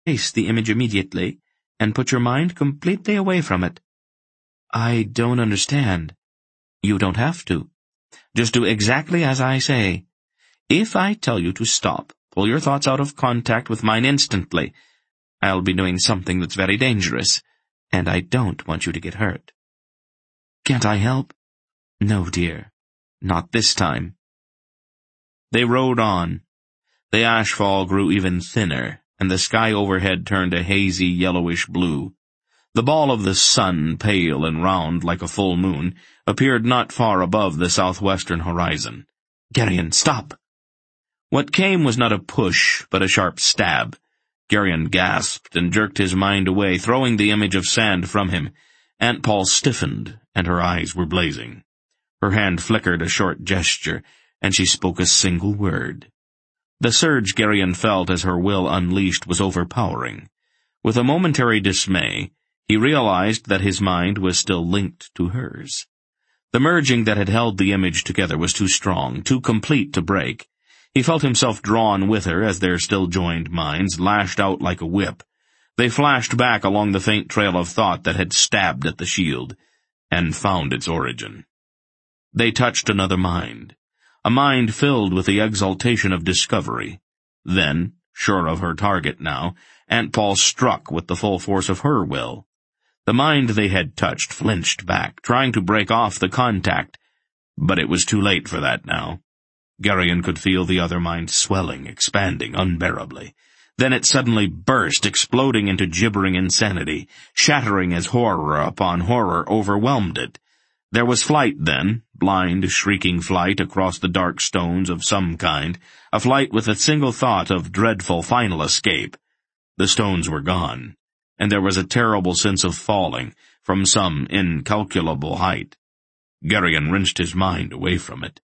Face the image immediately, and put your mind completely away from it. I don't understand. You don't have to. Just do exactly as I say. If I tell you to stop, pull your thoughts out of contact with mine instantly. I'll be doing something that's very dangerous, and I don't want you to get hurt. Can't I help? No, dear. Not this time. They rode on. The ashfall grew even thinner, and the sky overhead turned a hazy yellowish blue. The ball of the sun, pale and round like a full moon, appeared not far above the southwestern horizon. Geryon, stop! What came was not a push, but a sharp stab. Geryon gasped and jerked his mind away, throwing the image of sand from him. Aunt Paul stiffened, and her eyes were blazing. Her hand flickered a short gesture, and she spoke a single word. The surge Geryon felt as her will unleashed was overpowering. With a momentary dismay, he realized that his mind was still linked to hers. The merging that had held the image together was too strong, too complete to break. He felt himself drawn with her as their still-joined minds lashed out like a whip. They flashed back along the faint trail of thought that had stabbed at the shield, and found its origin. They touched another mind, a mind filled with the exultation of discovery. Then, sure of her target now, Aunt Paul struck with the full force of her will. The mind they had touched flinched back, trying to break off the contact, but it was too late for that now. Geryon could feel the other mind swelling, expanding unbearably. Then it suddenly burst, exploding into gibbering insanity, shattering as horror upon horror overwhelmed it. There was flight then, blind, shrieking flight across the dark stones of some kind, a flight with a single thought of dreadful final escape. The stones were gone, and there was a terrible sense of falling from some incalculable height. Geryon wrenched his mind away from it.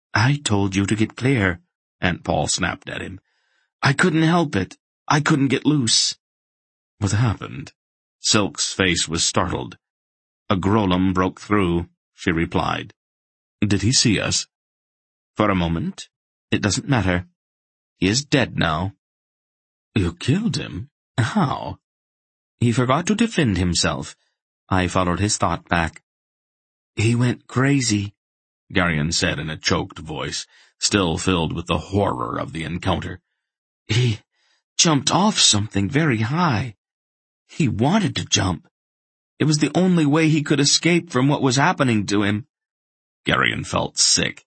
I told you to get clear, Aunt Paul snapped at him. I couldn't help it. I couldn't get loose. What happened? Silk's face was startled. A Grolem broke through, she replied. Did he see us? For a moment. It doesn't matter. He is dead now. You killed him? How? He forgot to defend himself. I followed his thought back. He went crazy, Geryon said in a choked voice, still filled with the horror of the encounter. He jumped off something very high. He wanted to jump. It was the only way he could escape from what was happening to him. Geryon felt sick.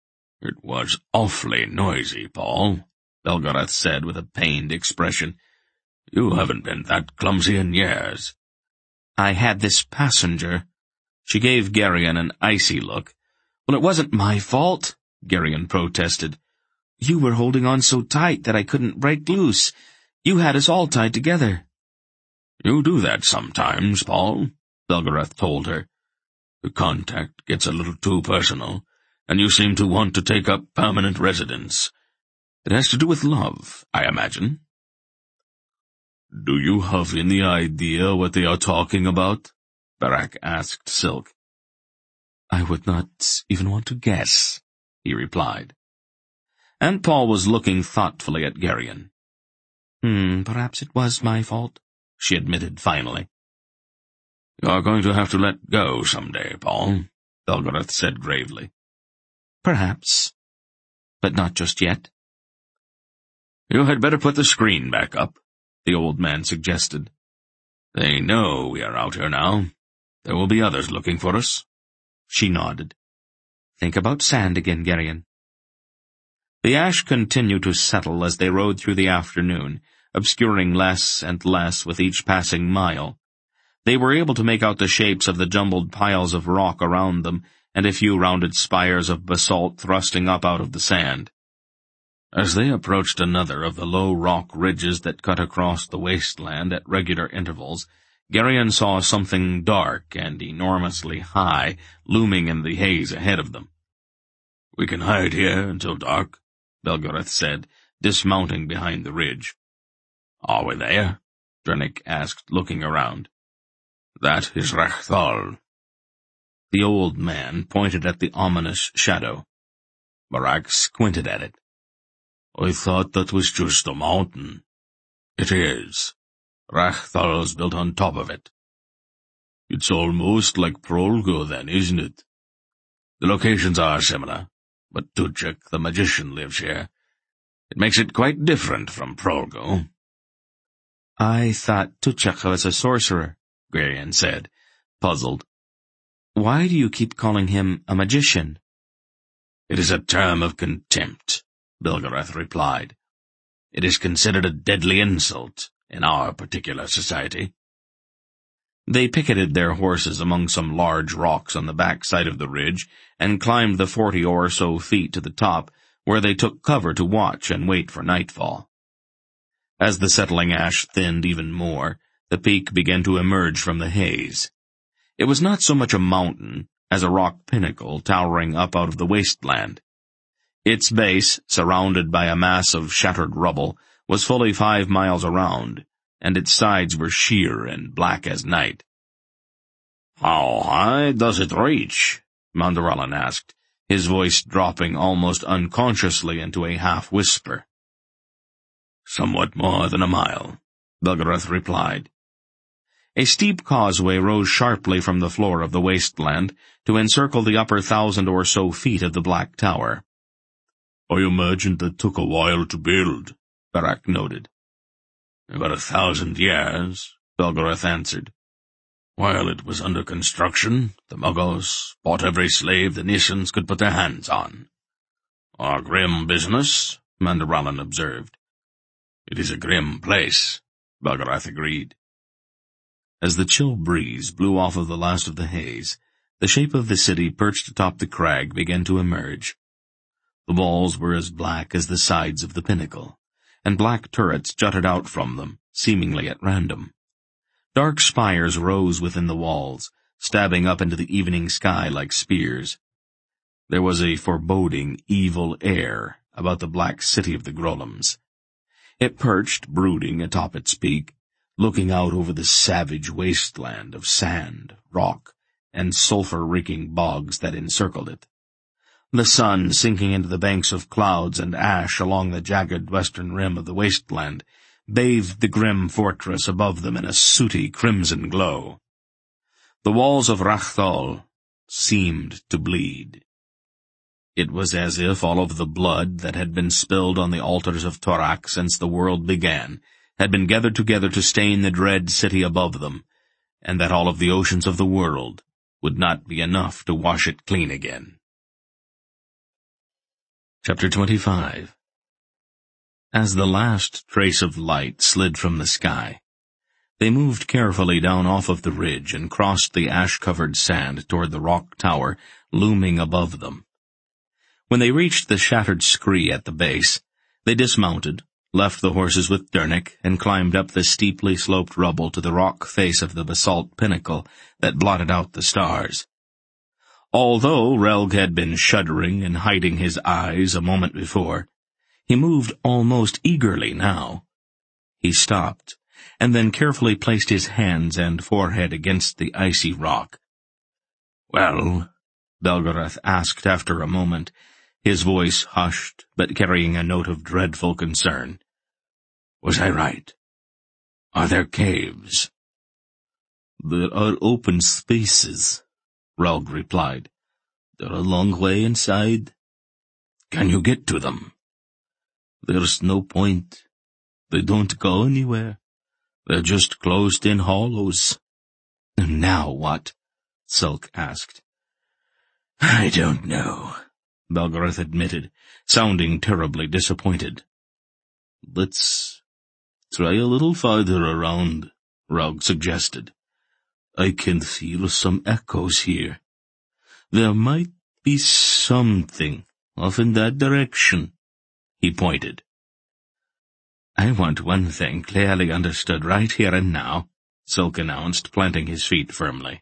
It was awfully noisy, Paul, Belgoroth said with a pained expression. You haven't been that clumsy in years. I had this passenger. She gave Geryon an icy look. Well, it wasn't my fault, Geryon protested. You were holding on so tight that I couldn't break loose. You had us all tied together. You do that sometimes, Paul, Belgoroth told her. The contact gets a little too personal, and you seem to want to take up permanent residence. It has to do with love, I imagine. Do you have any idea what they are talking about? Barak asked Silk. I would not even want to guess, he replied. Aunt Paul was looking thoughtfully at Geryon. Perhaps it was my fault, she admitted finally. You're going to have to let go someday, Paul, Belgoroth said gravely. Perhaps, but not just yet. You had better put the screen back up, the old man suggested. They know we are out here now. There will be others looking for us. She nodded. Think about sand again, Geryon. The ash continued to settle as they rode through the afternoon, obscuring less and less with each passing mile. They were able to make out the shapes of the jumbled piles of rock around them, and a few rounded spires of basalt thrusting up out of the sand. As they approached another of the low rock ridges that cut across the wasteland at regular intervals, Geryon saw something dark and enormously high looming in the haze ahead of them. We can hide here until dark, Belgoroth said, dismounting behind the ridge. Are we there? Drenick asked, looking around. That is Rachthal. The old man pointed at the ominous shadow. Barak squinted at it. I thought that was just a mountain. It is. Rachthal's built on top of it. It's almost like Prolgo then, isn't it? The locations are similar, but Tuchek, the magician, lives here. It makes it quite different from Prolgo. I thought Tuchek was a sorcerer, Gwerion said, puzzled. Why do you keep calling him a magician? It is a term of contempt, Belgarath replied. It is considered a deadly insult in our particular society. They picketed their horses among some large rocks on the back side of the ridge and climbed the 40 or so feet to the top, where they took cover to watch and wait for nightfall. As the settling ash thinned even more, the peak began to emerge from the haze. It was not so much a mountain as a rock pinnacle towering up out of the wasteland. Its base, surrounded by a mass of shattered rubble, was fully 5 miles around, and its sides were sheer and black as night. "How high does it reach?" Mandaralan asked, his voice dropping almost unconsciously into a half-whisper. "Somewhat more than a mile," Belgarath replied. A steep causeway rose sharply from the floor of the wasteland to encircle the upper 1,000 or so feet of the Black Tower. "I imagined that took a while to build," Barak noted. "About 1,000 years," Belgarath answered. "While it was under construction, the Muggles bought every slave the Nisans could put their hands on." "A grim business," Mandaralan observed. "It is a grim place," Belgarath agreed. As the chill breeze blew off of the last of the haze, the shape of the city perched atop the crag began to emerge. The walls were as black as the sides of the pinnacle, and black turrets jutted out from them, seemingly at random. Dark spires rose within the walls, stabbing up into the evening sky like spears. There was a foreboding, evil air about the black city of the Grolums. It perched, brooding atop its peak, looking out over the savage wasteland of sand, rock, and sulphur-reeking bogs that encircled it. The sun, sinking into the banks of clouds and ash along the jagged western rim of the wasteland, bathed the grim fortress above them in a sooty crimson glow. The walls of Rachthal seemed to bleed. It was as if all of the blood that had been spilled on the altars of Torak since the world began had been gathered together to stain the dread city above them, and that all of the oceans of the world would not be enough to wash it clean again. Chapter 25. As the last trace of light slid from the sky, they moved carefully down off of the ridge and crossed the ash-covered sand toward the rock tower looming above them. When they reached the shattered scree at the base, they dismounted, left the horses with Dernick, and climbed up the steeply sloped rubble to the rock face of the basalt pinnacle that blotted out the stars. Although Relg had been shuddering and hiding his eyes a moment before, he moved almost eagerly now. He stopped, and then carefully placed his hands and forehead against the icy rock. "Well?" Belgarath asked after a moment, his voice hushed, but carrying a note of dreadful concern. "Was I right? Are there caves?" "There are open spaces," Relg replied. "They're a long way inside." "Can you get to them?" "There's no point. They don't go anywhere. They're just closed-in hollows." "Now what?" Silk asked. "I don't know," Belgarath admitted, sounding terribly disappointed. "Let's try a little farther around," Relg suggested. "I can feel some echoes here. There might be something off in that direction." He pointed. "I want one thing clearly understood right here and now," Silk announced, planting his feet firmly.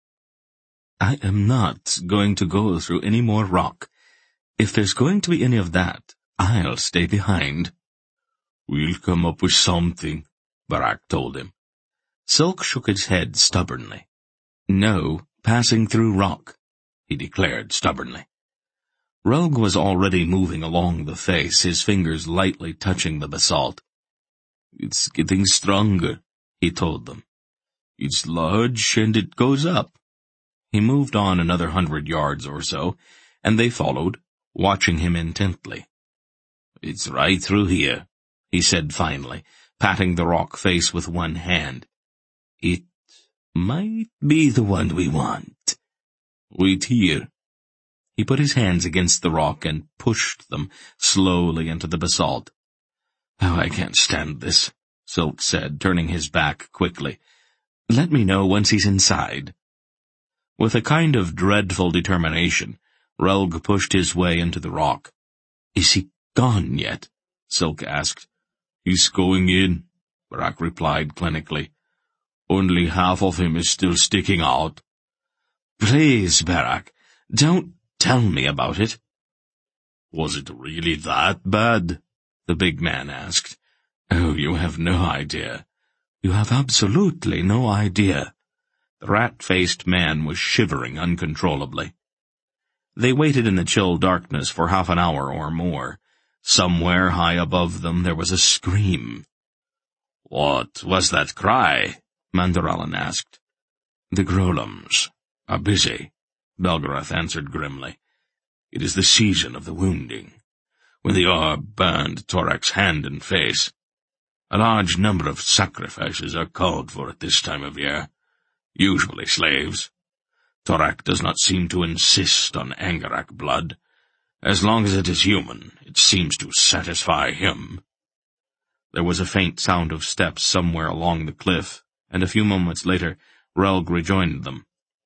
"I am not going to go through any more rock. If there's going to be any of that, I'll stay behind." "We'll come up with something," Barak told him. Silk shook his head stubbornly. "No passing through rock," he declared stubbornly. Relg was already moving along the face, his fingers lightly touching the basalt. It's getting stronger, he told them. It's large and it goes up. He moved on another 100 yards or so, and they followed, watching him intently. It's right through here, he said finally, patting the rock face with one hand. It might be the one we want. Wait here. He put his hands against the rock and pushed them slowly into the basalt. Oh, I can't stand this, Silk said, turning his back quickly. Let me know once he's inside. With a kind of dreadful determination, Relg pushed his way into the rock. Is he gone yet? Silk asked. He's going in, Barak replied clinically. Only half of him is still sticking out. Please, Barak, don't tell me about it. Was it really that bad? The big man asked. Oh, you have no idea. You have absolutely no idea. The rat-faced man was shivering uncontrollably. They waited in the chill darkness for half an hour or more. Somewhere high above them there was a scream. What was that cry? Mandaralan asked. The Grolams are busy, Belgarath answered grimly. It is the season of the wounding, when the orb burned Torak's hand and face. A large number of sacrifices are called for at this time of year, usually slaves. Torak does not seem to insist on Angarak blood. As long as it is human, it seems to satisfy him. There was a faint sound of steps somewhere along the cliff, and a few moments later, Relg rejoined them.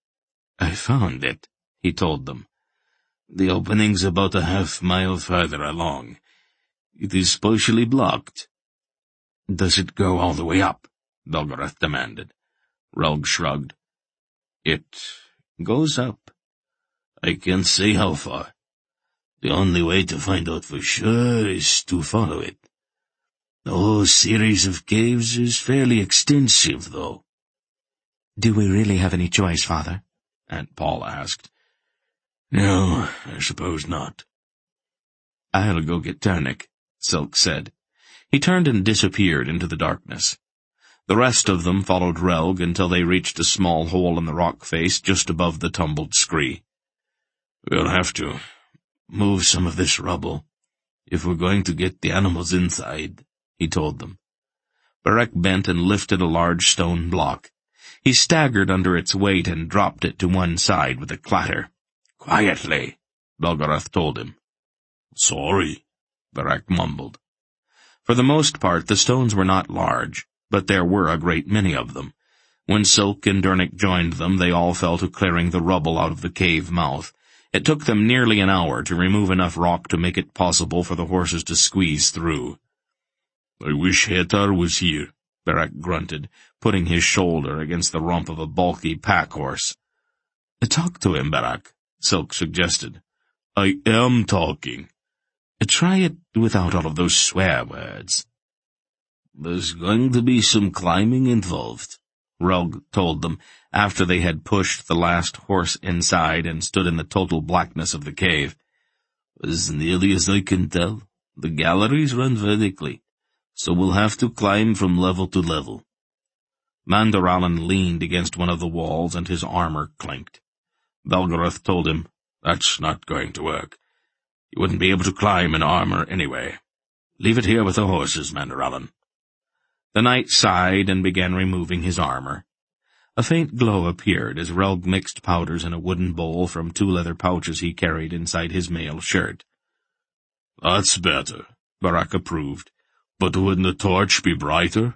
I found it, he told them. The opening's about a half-mile further along. It is partially blocked. Does it go all the way up? Belgarath demanded. Relg shrugged. It goes up. I can't say how far. The only way to find out for sure is to follow it. The whole series of caves is fairly extensive, though. Do we really have any choice, Father? Aunt Paula asked. No, I suppose not. I'll go get Ternik, Silk said. He turned and disappeared into the darkness. The rest of them followed Relg until they reached a small hole in the rock face just above the tumbled scree. We'll have to move some of this rubble if we're going to get the animals inside, he told them. Barak bent and lifted a large stone block. He staggered under its weight and dropped it to one side with a clatter. Quietly, Belgarath told him. Sorry, Barak mumbled. For the most part, the stones were not large, but there were a great many of them. When Silk and Dernik joined them, they all fell to clearing the rubble out of the cave mouth. It took them nearly an hour to remove enough rock to make it possible for the horses to squeeze through. I wish Hetar was here, Barak grunted, putting his shoulder against the rump of a bulky pack horse. Talk to him, Barak, Silk suggested. I am talking. Try it without all of those swear words. There's going to be some climbing involved, Relg told them, after they had pushed the last horse inside and stood in the total blackness of the cave. As nearly as I can tell, the galleries run vertically, so we'll have to climb from level to level. Mandaralan leaned against one of the walls and his armor clinked. Belgarath told him, That's not going to work. You wouldn't be able to climb in armor anyway. Leave it here with the horses, Mandaralan. The knight sighed and began removing his armor. A faint glow appeared as Relg mixed powders in a wooden bowl from 2 leather pouches he carried inside his mail shirt. That's better, Barak approved. But wouldn't the torch be brighter?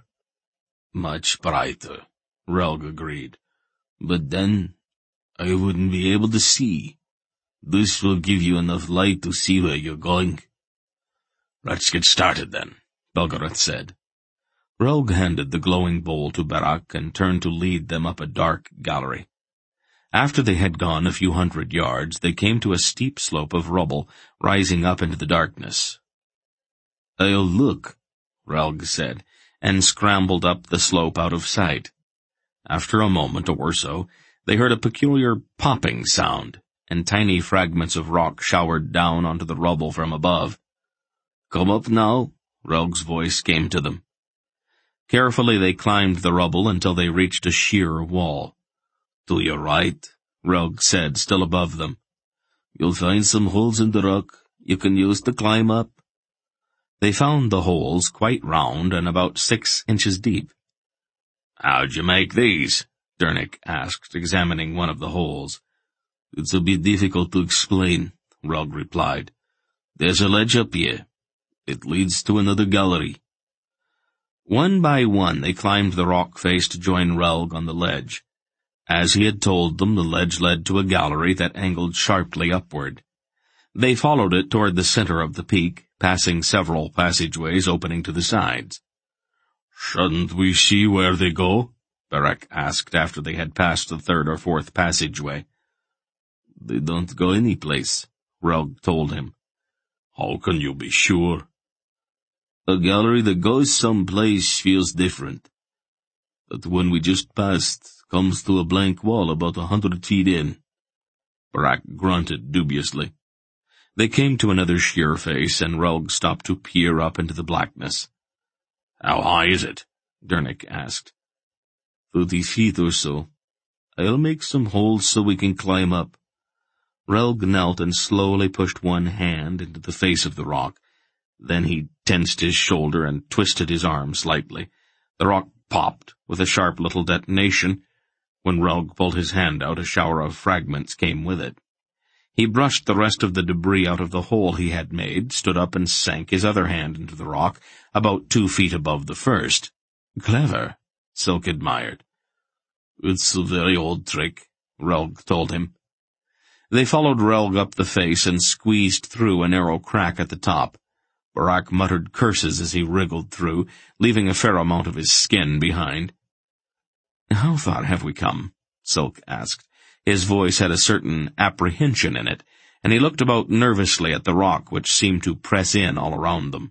Much brighter, Relg agreed. But then I wouldn't be able to see. This will give you enough light to see where you're going. Let's get started then, Belgarath said. Relg handed the glowing bowl to Barak and turned to lead them up a dark gallery. After they had gone a few 100 yards, they came to a steep slope of rubble rising up into the darkness. I'll look, Relg said, and scrambled up the slope out of sight. After a moment or so, they heard a peculiar popping sound, and tiny fragments of rock showered down onto the rubble from above. Come up now, Relg's voice came to them. Carefully they climbed the rubble until they reached a sheer wall. "To your right," Relg said, still above them. "You'll find some holes in the rock you can use to climb up." They found the holes quite round and about 6 inches deep. "How'd you make these?" Dernick asked, examining one of the holes. "It's a bit difficult to explain," Relg replied. "There's a ledge up here. It leads to another gallery." One by one they climbed the rock face to join Relg on the ledge. As he had told them, the ledge led to a gallery that angled sharply upward. They followed it toward the center of the peak, passing several passageways opening to the sides. "Shouldn't we see where they go?" Beric asked after they had passed the 3rd or 4th passageway. "They don't go any place," Relg told him. "How can you be sure?" "A gallery that goes someplace feels different. That one we just passed comes to a blank wall about 100 feet in." Beric grunted dubiously. They came to another sheer face, and Relg stopped to peer up into the blackness. "How high is it?" Dernick asked. 30 feet or so. I'll make some holes so we can climb up." Relg knelt and slowly pushed one hand into the face of the rock. Then he tensed his shoulder and twisted his arm slightly. The rock popped with a sharp little detonation. When Relg pulled his hand out, a shower of fragments came with it. He brushed the rest of the debris out of the hole he had made, stood up and sank his other hand into the rock, about 2 feet above the first. "Clever," Silk admired. "It's a very old trick," Relg told him. They followed Relg up the face and squeezed through a narrow crack at the top. Beric muttered curses as he wriggled through, leaving a fair amount of his skin behind. "How far have we come?" Silk asked. His voice had a certain apprehension in it, and he looked about nervously at the rock which seemed to press in all around them.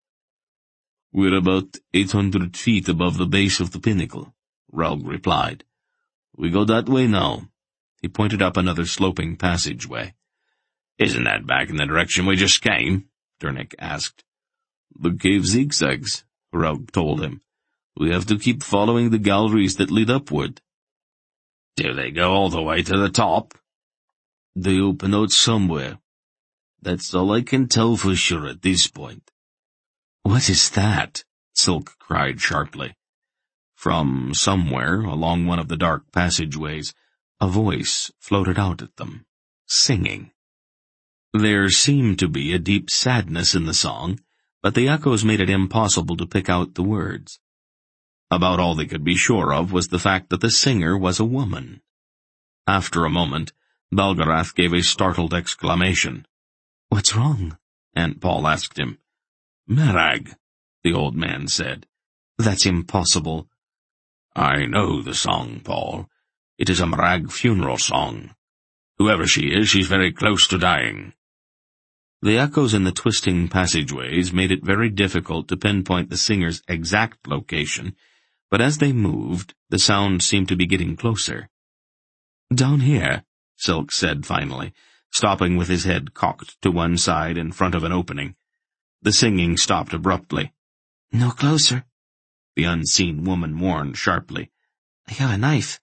"We're about 800 feet above the base of the pinnacle," Relg replied. "We go that way now." He pointed up another sloping passageway. "Isn't that back in the direction we just came?" Dernick asked. "The cave zigzags," Relg told him. "We have to keep following the galleries that lead upward." "Do they go all the way to the top?" "They open out somewhere. That's all I can tell for sure at this point." "What is that?" Silk cried sharply. From somewhere, along one of the dark passageways, a voice floated out at them, singing. There seemed to be a deep sadness in the song, but the echoes made it impossible to pick out the words. About all they could be sure of was the fact that the singer was a woman. After a moment, Belgarath gave a startled exclamation. "What's wrong?" Aunt Paul asked him. "Merag," the old man said. "That's impossible." "I know the song, Paul. It is a Merag funeral song. Whoever she is, she's very close to dying." The echoes in the twisting passageways made it very difficult to pinpoint the singer's exact location, but as they moved, the sound seemed to be getting closer. "Down here," Silk said finally, stopping with his head cocked to one side in front of an opening. The singing stopped abruptly. "No closer," the unseen woman warned sharply. "I have a knife."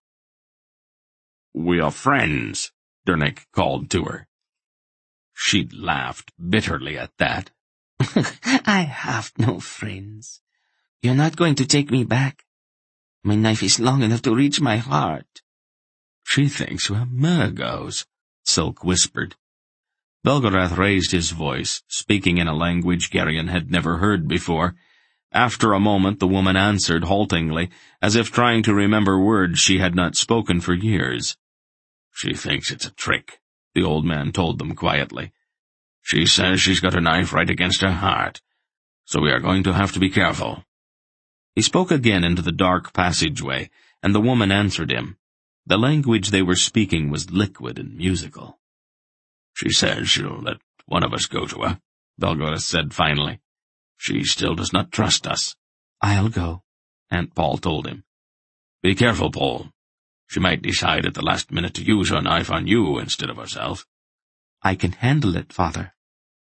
"We are friends," Dernick called to her. She laughed bitterly at that. "I have no friends. You're not going to take me back. My knife is long enough to reach my heart." "She thinks we're Mergos," Silk whispered. Belgarath raised his voice, speaking in a language Geryon had never heard before. After a moment the woman answered haltingly, as if trying to remember words she had not spoken for years. "She thinks it's a trick," the old man told them quietly. "She says she's got a knife right against her heart, so we are going to have to be careful." He spoke again into the dark passageway, and the woman answered him. The language they were speaking was liquid and musical. "She says she'll let one of us go to her," Belgarath said finally. "She still does not trust us." "I'll go," Aunt Paul told him. "Be careful, Paul. She might decide at the last minute to use her knife on you instead of herself." "I can handle it, Father."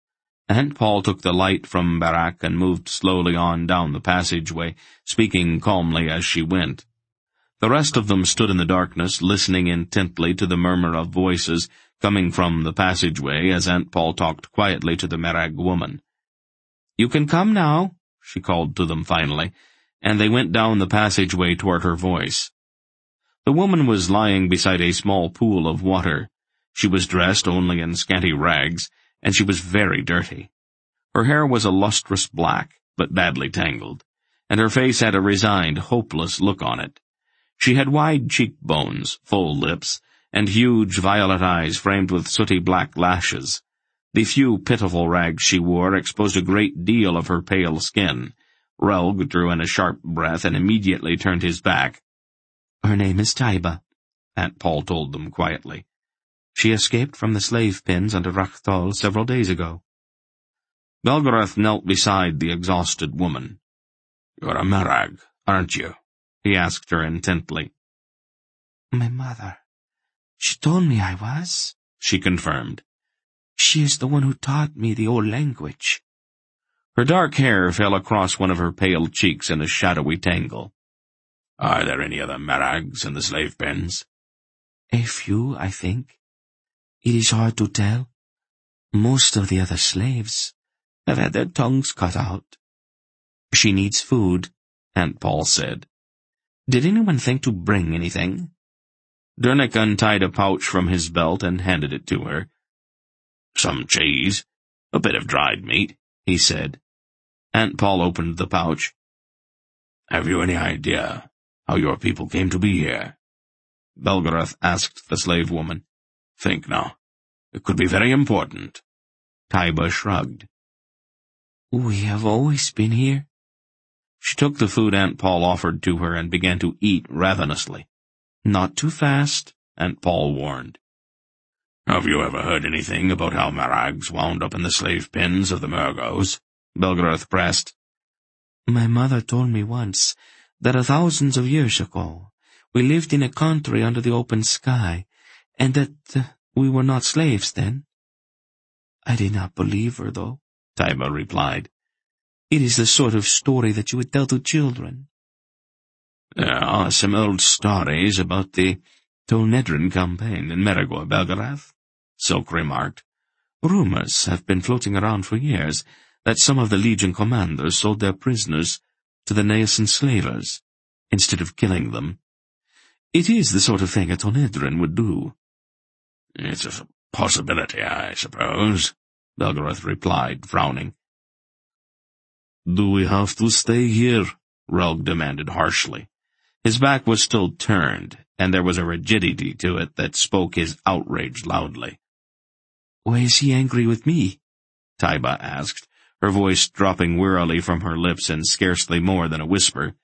Aunt Paul took the light from Barak and moved slowly on down the passageway, speaking calmly as she went. The rest of them stood in the darkness, listening intently to the murmur of voices coming from the passageway as Aunt Paul talked quietly to the Merag woman. "You can come now," she called to them finally, and they went down the passageway toward her voice. The woman was lying beside a small pool of water. She was dressed only in scanty rags, and she was very dirty. Her hair was a lustrous black, but badly tangled, and her face had a resigned, hopeless look on it. She had wide cheekbones, full lips, and huge violet eyes framed with sooty black lashes. The few pitiful rags she wore exposed a great deal of her pale skin. Relg drew in a sharp breath and immediately turned his back. "Her name is Taiba," Aunt Paul told them quietly. "She escaped from the slave pens under Rakhthal several days ago." Belgarath knelt beside the exhausted woman. "You're a Merag, aren't you?" he asked her intently. "My mother. She told me I was," she confirmed. "She is the one who taught me the old language." Her dark hair fell across one of her pale cheeks in a shadowy tangle. "Are there any other Merags in the slave pens?" "A few, I think. It is hard to tell. Most of the other slaves have had their tongues cut out." "She needs food," Aunt Paul said. "Did anyone think to bring anything?" Dernick untied a pouch from his belt and handed it to her. "Some cheese, a bit of dried meat," he said. Aunt Paul opened the pouch. "Have you any idea how your people came to be here?" Belgarath asked the slave woman. "Think now. It could be very important." Taiba shrugged. "We have always been here." She took the food Aunt Paul offered to her and began to eat ravenously. "Not too fast," Aunt Paul warned. "Have you ever heard anything about how Merags wound up in the slave pens of the Murgos?" Belgarath pressed. "My mother told me once that thousands of years ago we lived in a country under the open sky, and that we were not slaves then." "I did not believe her, though," Taiba replied. "It is the sort of story that you would tell to children." "There are some old stories about the Tolnedrin campaign in Meragor, Belgarath," Silk remarked. "Rumors have been floating around for years that some of the Legion commanders sold their prisoners to the Neasan slavers, instead of killing them. It is the sort of thing a Tolnedrin would do." "It's a possibility, I suppose," Belgarath replied, frowning. "Do we have to stay here?" Relg demanded harshly. His back was still turned, and there was a rigidity to it that spoke his outrage loudly. "Why is he angry with me?" Taiba asked, her voice dropping wearily from her lips in scarcely more than a whisper.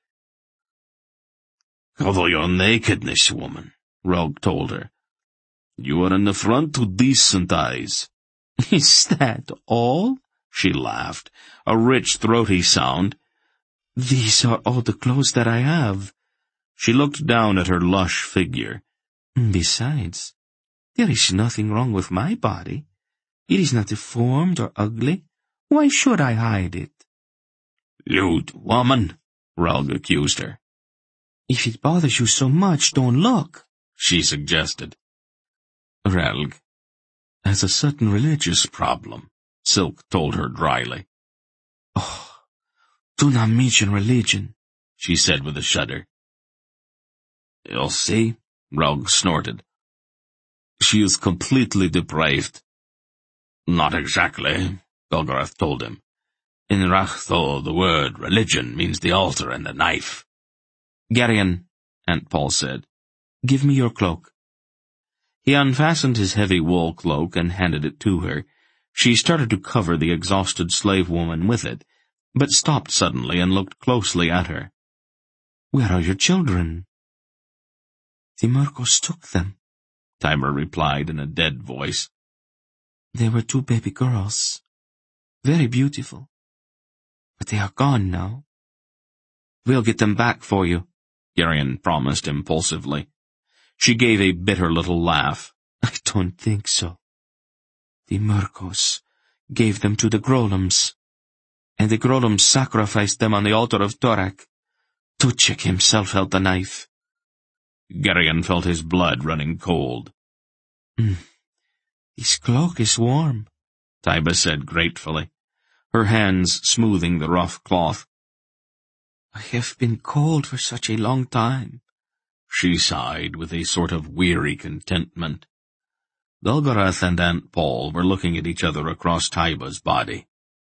"Cover your nakedness, woman," Relg told her. "You are an affront to decent eyes." "Is that all?" She laughed, a rich, throaty sound. "These are all the clothes that I have." She looked down at her lush figure. "Besides, there is nothing wrong with my body. It is not deformed or ugly. Why should I hide it?" "Lewd woman," Relg accused her. "If it bothers you so much, don't look," she suggested. "Relg has a certain religious problem," Silk told her dryly. "Oh, do not mention religion," she said with a shudder. "You'll see," Relg snorted. "She is completely depraved." "Not exactly," Belgarath told him. "In Rakhthal, the word religion means the altar and the knife." "Garion," Aunt Paul said, "give me your cloak." He unfastened his heavy wool cloak and handed it to her. She started to cover the exhausted slave woman with it, but stopped suddenly and looked closely at her. "Where are your children?" "The Murgos took them," Taiba replied in a dead voice. "They were 2 baby girls. Very beautiful. But they are gone now." "We'll get them back for you," Garion promised impulsively. She gave a bitter little laugh. "I don't think so. The Murgos gave them to the Grolums, and the Grolums sacrificed them on the altar of Torak. Tuchik himself held the knife. Geryon felt his blood running cold. This cloak is warm, Taiba said gratefully, her hands smoothing the rough cloth. I have been cold for such a long time. She sighed with a sort of weary contentment. Belgarath and Aunt Paul were looking at each other across Taiba's body.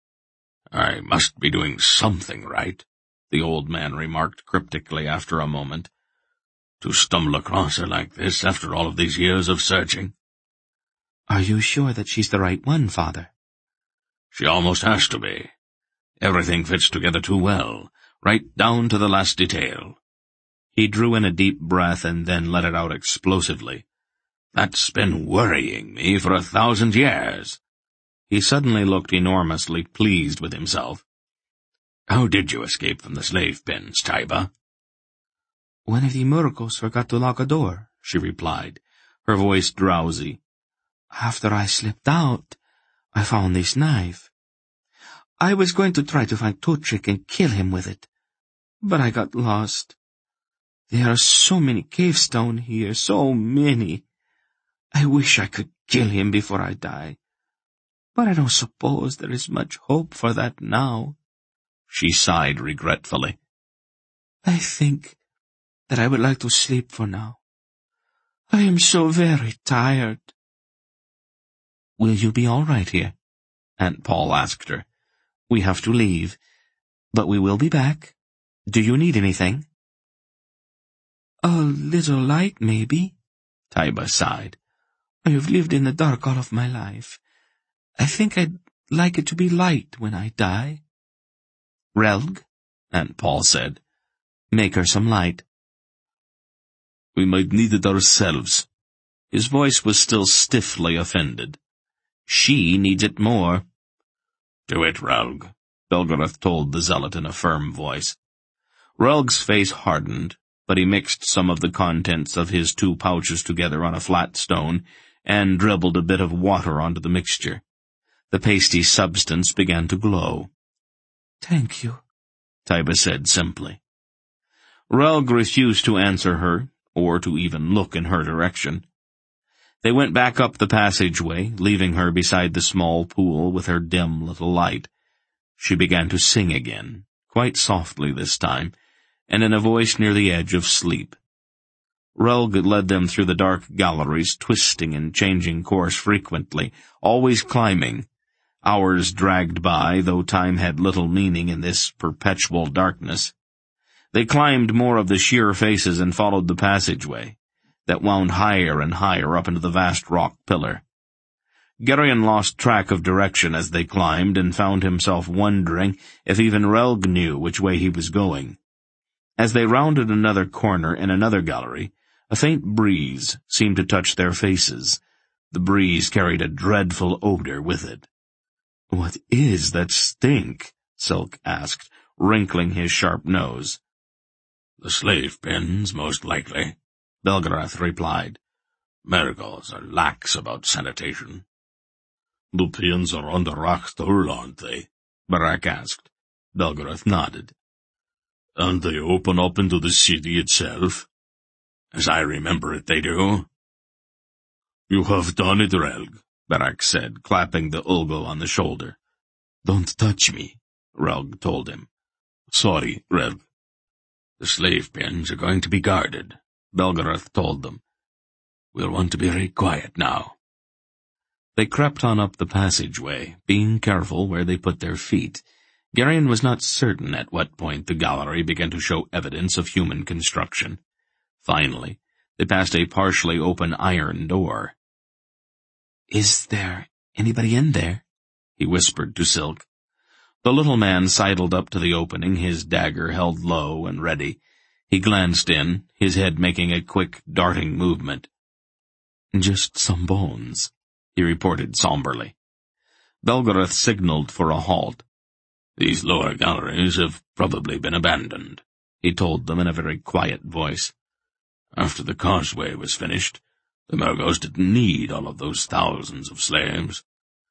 I must be doing something right, the old man remarked cryptically after a moment. To stumble across her like this after all of these years of searching. Are you sure that she's the right one, Father? She almost has to be. Everything fits together too well, right down to the last detail. He drew in a deep breath and then let it out explosively. That's been worrying me for 1,000 years. He suddenly looked enormously pleased with himself. How did you escape from the slave pens, Taiba? One of the Murgos forgot to lock a door, she replied, her voice drowsy. After I slipped out, I found this knife. I was going to try to find Tuchik and kill him with it, but I got lost. There are so many cavestone here, so many. I wish I could kill him before I die, but I don't suppose there is much hope for that now. She sighed regretfully. I think that I would like to sleep for now. I am so very tired. Will you be all right here? Aunt Paul asked her. We have to leave, but we will be back. Do you need anything? A little light, maybe, Taiba sighed. I have lived in the dark all of my life. I think I'd like it to be light when I die. Relg, Aunt Paul said. Make her some light. We might need it ourselves. His voice was still stiffly offended. She needs it more. Do it, Relg, Belgarath told the zealot in a firm voice. Relg's face hardened, but he mixed some of the contents of his 2 pouches together on a flat stone and dribbled a bit of water onto the mixture. The pasty substance began to glow. Thank you, Taiba said simply. Relg refused to answer her, or to even look in her direction. They went back up the passageway, leaving her beside the small pool with her dim little light. She began to sing again, quite softly this time, and in a voice near the edge of sleep. Relg led them through the dark galleries, twisting and changing course frequently, always climbing. Hours dragged by, though time had little meaning in this perpetual darkness. They climbed more of the sheer faces and followed the passageway that wound higher and higher up into the vast rock pillar. Geryon lost track of direction as they climbed and found himself wondering if even Relg knew which way he was going. As they rounded another corner in another gallery, a faint breeze seemed to touch their faces. The breeze carried a dreadful odor with it. "What is that stink?" Silk asked, wrinkling his sharp nose. The slave pens, most likely, Belgarath replied. Murgos are lax about sanitation. The pens are on the rock too, aren't they? Barak asked. Belgarath nodded. And they open up into the city itself? As I remember it, they do. You have done it, Relg, Barak said, clapping the Ulgo on the shoulder. Don't touch me, Relg told him. Sorry, Relg. The slave pens are going to be guarded, Belgarath told them. We'll want to be very quiet now. They crept on up the passageway, being careful where they put their feet. Geryon was not certain at what point the gallery began to show evidence of human construction. Finally, they passed a partially open iron door. "Is there anybody in there?" he whispered to Silk. The little man sidled up to the opening, his dagger held low and ready. He glanced in, his head making a quick, darting movement. "Just some bones," he reported somberly. Belgarath signaled for a halt. These lower galleries have probably been abandoned, he told them in a very quiet voice. After the causeway was finished, the Murgos didn't need all of those thousands of slaves.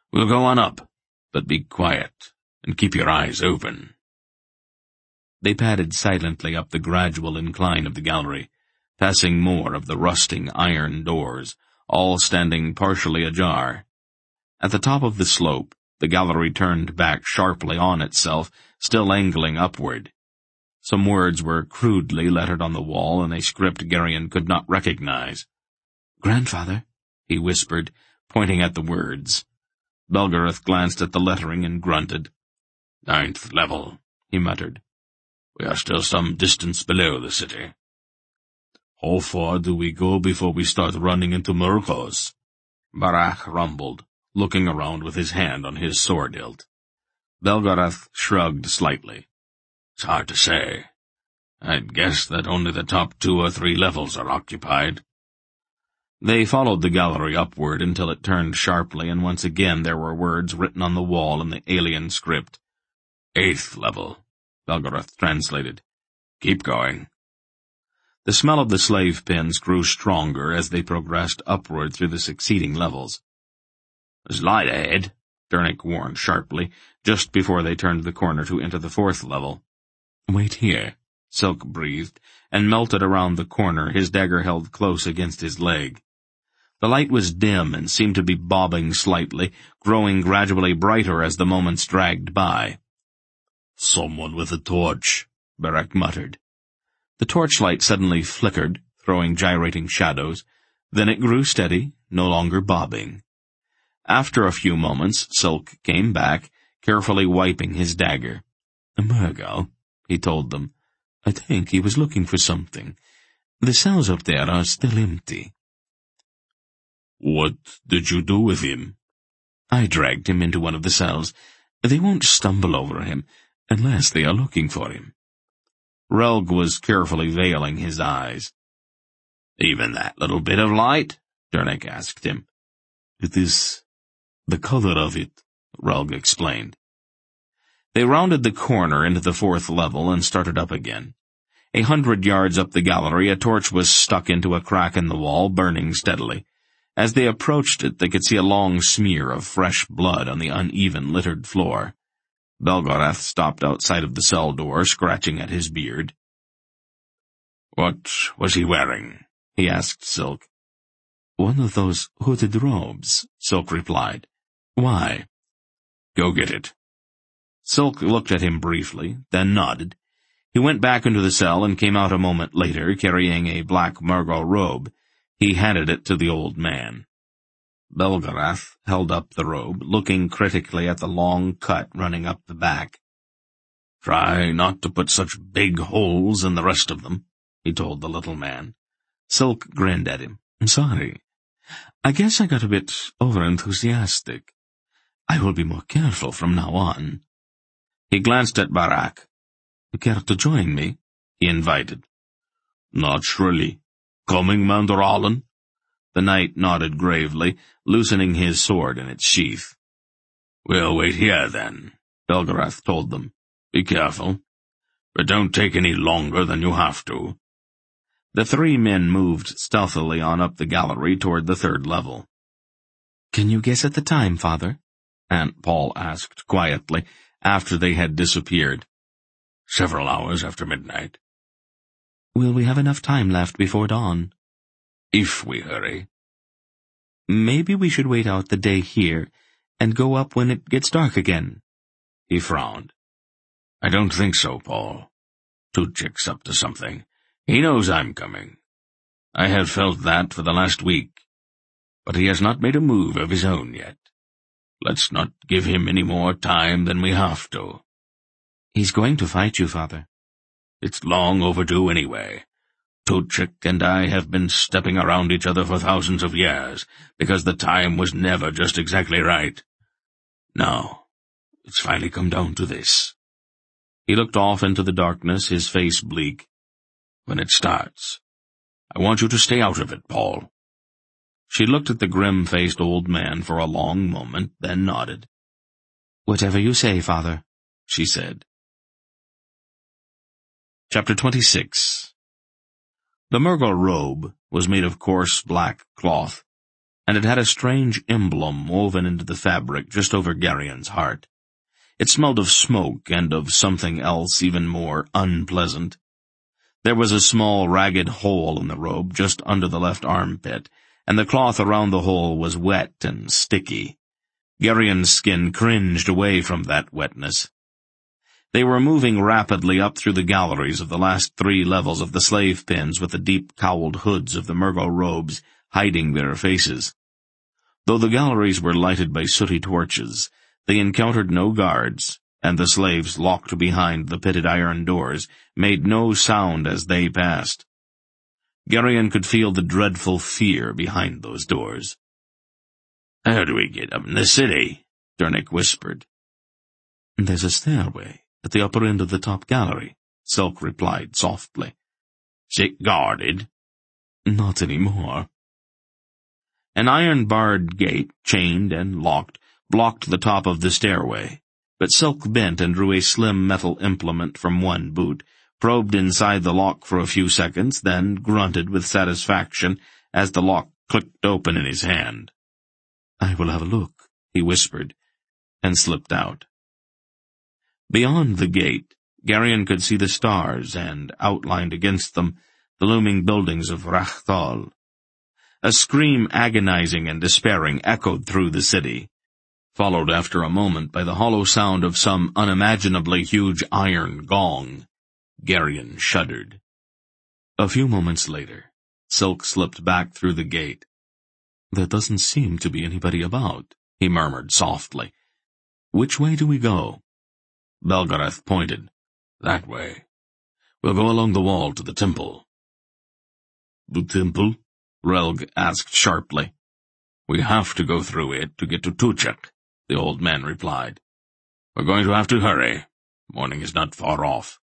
We'll go on up, but be quiet and keep your eyes open." They padded silently up the gradual incline of the gallery, passing more of the rusting iron doors, all standing partially ajar. At the top of the slope, the gallery turned back sharply on itself, still angling upward. Some words were crudely lettered on the wall in a script Garion could not recognize. "Grandfather," he whispered, pointing at the words. Belgarath glanced at the lettering and grunted. "9th level," he muttered. "We are still some distance below the city." "How far do we go before we start running into Murko's?" Barak rumbled, looking around with his hand on his sword hilt. Belgarath shrugged slightly. "It's hard to say. I'd guess that only the top 2 or 3 levels are occupied." They followed the gallery upward until it turned sharply, and once again there were words written on the wall in the alien script. "8th level," Belgarath translated. "Keep going." The smell of the slave pens grew stronger as they progressed upward through the succeeding levels. "There's light ahead," Dernick warned sharply, just before they turned the corner to enter the 4th level. "Wait here," Silk breathed, and melted around the corner, his dagger held close against his leg. The light was dim and seemed to be bobbing slightly, growing gradually brighter as the moments dragged by. "Someone with a torch," Barak muttered. The torchlight suddenly flickered, throwing gyrating shadows. Then it grew steady, no longer bobbing. After a few moments, Silk came back, carefully wiping his dagger. "Murgal," he told them. "I think he was looking for something. The cells up there are still empty." "What did you do with him?" "I dragged him into one of the cells. They won't stumble over him, unless they are looking for him." Relg was carefully veiling his eyes. "Even that little bit of light?" Dernick asked him. "It is the color of it," Relg explained. They rounded the corner into the 4th level and started up again. 100 yards up the gallery, a torch was stuck into a crack in the wall, burning steadily. As they approached it, they could see a long smear of fresh blood on the uneven, littered floor. Belgarath stopped outside of the cell door, scratching at his beard. "What was he wearing?" he asked Silk. "One of those hooded robes," Silk replied. "Why?" "Go get it." Silk looked at him briefly, then nodded. He went back into the cell and came out a moment later, carrying a black Murgal robe. He handed it to the old man. Belgarath held up the robe, looking critically at the long cut running up the back. "Try not to put such big holes in the rest of them," he told the little man. Silk grinned at him. "Sorry. I guess I got a bit over-enthusiastic. I will be more careful from now on." He glanced at Barak. "Care to join me?" he invited. "Naturally. Coming, Mandarallen?" The knight nodded gravely, loosening his sword in its sheath. "We'll wait here, then," Belgarath told them. "Be careful, but don't take any longer than you have to." The 3 men moved stealthily on up the gallery toward the 3rd level. "Can you guess at the time, Father?" Aunt Paul asked quietly, after they had disappeared. "Several hours after midnight." "Will we have enough time left before dawn?" "If we hurry." "Maybe we should wait out the day here, and go up when it gets dark again." He frowned. "I don't think so, Paul. Tutchik's up to something. He knows I'm coming. I have felt that for the last week, but he has not made a move of his own yet. Let's not give him any more time than we have to." "He's going to fight you, Father." "It's long overdue anyway. Tutchik and I have been stepping around each other for thousands of years, because the time was never just exactly right. Now, it's finally come down to this." He looked off into the darkness, his face bleak. "When it starts, I want you to stay out of it, Paul." She looked at the grim-faced old man for a long moment, then nodded. "Whatever you say, Father," she said. Chapter 26. The Murgal robe was made of coarse black cloth. and it had a strange emblem woven into the fabric just over Garion's heart. It smelled of smoke and of something else even more unpleasant. There was a small, ragged hole in the robe just under the left armpit, and the cloth around the hole was wet and sticky. Garion's skin cringed away from that wetness. They were moving rapidly up through the galleries of the last 3 levels of the slave pens with the deep cowled hoods of the Murgo robes hiding their faces. Though the galleries were lighted by sooty torches, they encountered no guards, and the slaves locked behind the pitted iron doors made no sound as they passed. Garion could feel the dreadful fear behind those doors. "How do we get up in the city?" Durnick whispered. "There's a stairway at the upper end of the top gallery," Silk replied softly. "Is it guarded?" "Not anymore." An iron-barred gate, chained and locked, blocked the top of the stairway, but Silk bent and drew a slim metal implement from one boot, probed inside the lock for a few seconds, then grunted with satisfaction as the lock clicked open in his hand. "I will have a look," he whispered, and slipped out. Beyond the gate, Garion could see the stars and, outlined against them, the looming buildings of Rachthal. A scream agonizing and despairing echoed through the city, followed after a moment by the hollow sound of some unimaginably huge iron gong. Garion shuddered. A few moments later, Silk slipped back through the gate. "There doesn't seem to be anybody about," he murmured softly. "Which way do we go?" Belgarath pointed. "That way. We'll go along the wall to the temple." "The temple?" Relg asked sharply. "We have to go through it to get to Tuchak," the old man replied. "We're going to have to hurry. Morning is not far off."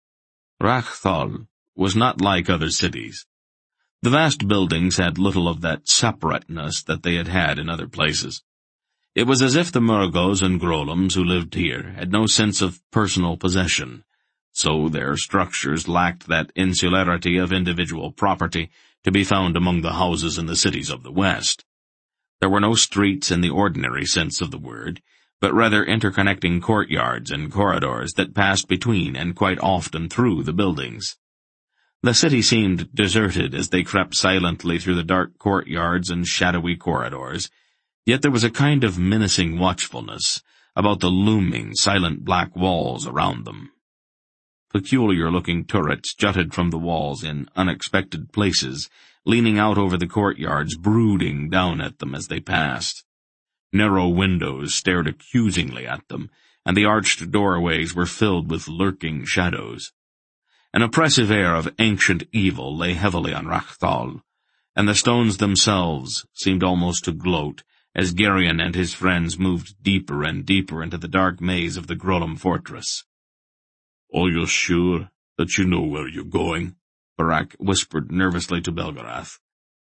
Rachthal was not like other cities. The vast buildings had little of that separateness that they had had in other places. It was as if the Murgos and Grolums who lived here had no sense of personal possession, so their structures lacked that insularity of individual property to be found among the houses in the cities of the West. There were no streets in the ordinary sense of the word, but rather interconnecting courtyards and corridors that passed between and quite often through the buildings. The city seemed deserted as they crept silently through the dark courtyards and shadowy corridors, yet there was a kind of menacing watchfulness about the looming, silent black walls around them. Peculiar-looking turrets jutted from the walls in unexpected places, leaning out over the courtyards, brooding down at them as they passed. Narrow windows stared accusingly at them, and the arched doorways were filled with lurking shadows. An oppressive air of ancient evil lay heavily on Rachthal, and the stones themselves seemed almost to gloat as Garion and his friends moved deeper and deeper into the dark maze of the Grolum fortress. "Are you sure that you know where you're going?" Barak whispered nervously to Belgarath.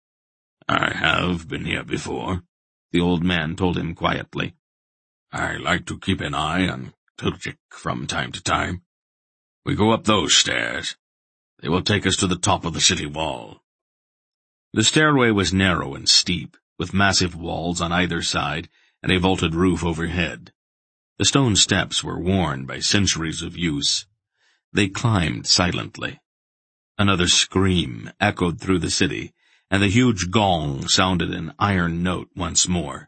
"I have been here before," the old man told him quietly. "I like to keep an eye on Tuchak from time to time. We go up those stairs. They will take us to the top of the city wall." The stairway was narrow and steep, with massive walls on either side and a vaulted roof overhead. The stone steps were worn by centuries of use. They climbed silently. Another scream echoed through the city, and the huge gong sounded an iron note once more.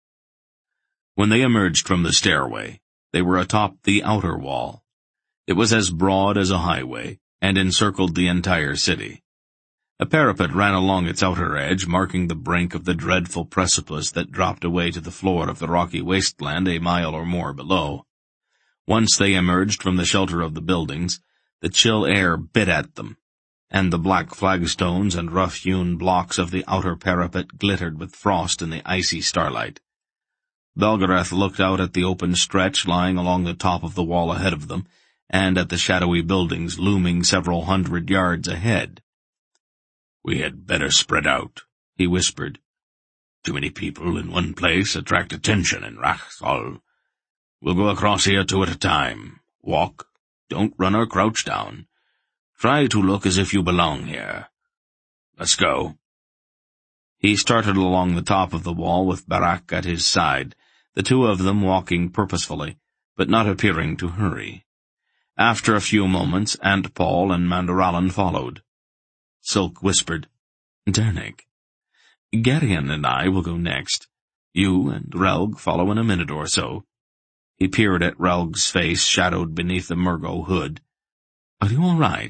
When they emerged from the stairway, they were atop the outer wall. It was as broad as a highway, and encircled the entire city. A parapet ran along its outer edge, marking the brink of the dreadful precipice that dropped away to the floor of the rocky wasteland a mile or more below. Once they emerged from the shelter of the buildings, the chill air bit at them, and the black flagstones and rough-hewn blocks of the outer parapet glittered with frost in the icy starlight. Belgarath looked out at the open stretch lying along the top of the wall ahead of them, and at the shadowy buildings looming several 100 yards ahead. "We had better spread out," he whispered. "Too many people in one place attract attention in Rachthal. We'll go across here 2 at a time. Walk. Don't run or crouch down. Try to look as if you belong here. Let's go." He started along the top of the wall with Barak at his side, the two of them walking purposefully, but not appearing to hurry. After a few moments, Aunt Paul and Mandoralin followed. Silk whispered, "Dernig, Geryon and I will go next. You and Relg follow in a minute or so." He peered at Relg's face shadowed beneath the Murgo hood. "Are you all right?"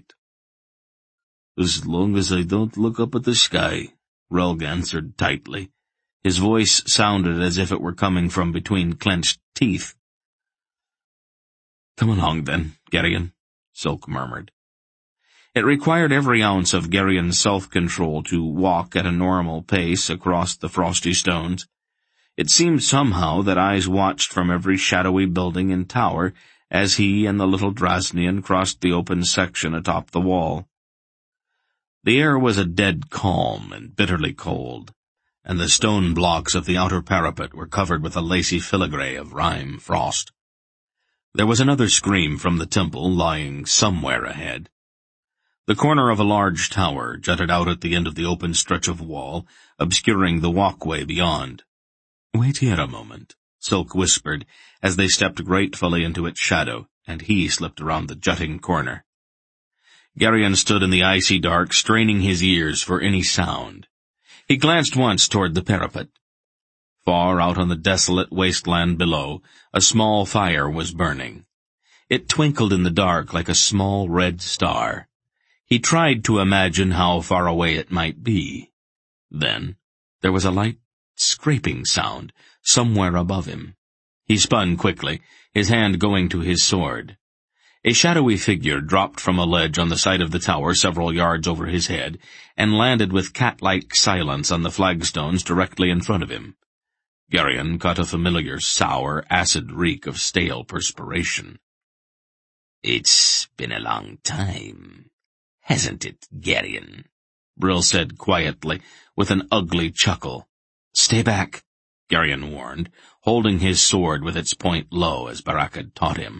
"As long as I don't look up at the sky," Relg answered tightly. His voice sounded as if it were coming from between clenched teeth. "Come along, then, Geryon," Silk murmured. It required every ounce of Geryon's self-control to walk at a normal pace across the frosty stones. It seemed somehow that eyes watched from every shadowy building and tower as he and the little Drasnian crossed the open section atop the wall. The air was a dead calm and bitterly cold, and the stone blocks of the outer parapet were covered with a lacy filigree of rime frost. There was another scream from the temple lying somewhere ahead. The corner of a large tower jutted out at the end of the open stretch of wall, obscuring the walkway beyond. "Wait here a moment," Silk whispered, as they stepped gratefully into its shadow, and he slipped around the jutting corner. Geryon stood in the icy dark, straining his ears for any sound. He glanced once toward the parapet. Far out on the desolate wasteland below, a small fire was burning. It twinkled in the dark like a small red star. He tried to imagine how far away it might be. Then there was a light scraping sound somewhere above him. He spun quickly, his hand going to his sword. A shadowy figure dropped from a ledge on the side of the tower several yards over his head and landed with cat-like silence on the flagstones directly in front of him. Geryon caught a familiar sour, acid reek of stale perspiration. "It's been a long time, hasn't it, Geryon?" Brill said quietly, with an ugly chuckle. "Stay back," Geryon warned, holding his sword with its point low as Barak had taught him.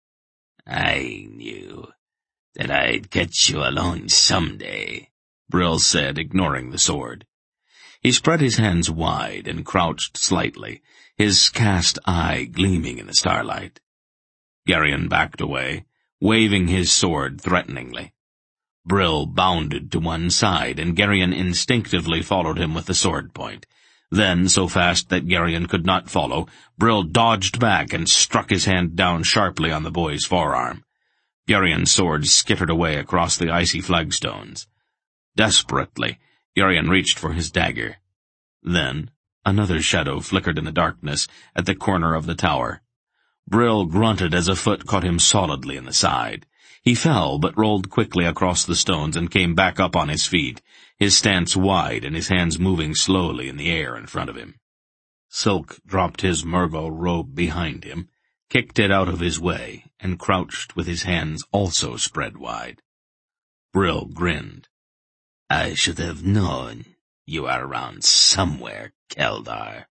"I knew that I'd catch you alone someday," Brill said, ignoring the sword. He spread his hands wide and crouched slightly, his cast eye gleaming in the starlight. Geryon backed away, waving his sword threateningly. Brill bounded to one side, and Geryon instinctively followed him with the sword point. Then, so fast that Geryon could not follow, Brill dodged back and struck his hand down sharply on the boy's forearm. Geryon's sword skittered away across the icy flagstones. Desperately, Geryon reached for his dagger. Then, another shadow flickered in the darkness at the corner of the tower. Brill grunted as a foot caught him solidly in the side. He fell, but rolled quickly across the stones and came back up on his feet, his stance wide and his hands moving slowly in the air in front of him. Silk dropped his Murgo robe behind him, kicked it out of his way, and crouched with his hands also spread wide. Brill grinned. "I should have known you are around somewhere, Keldar."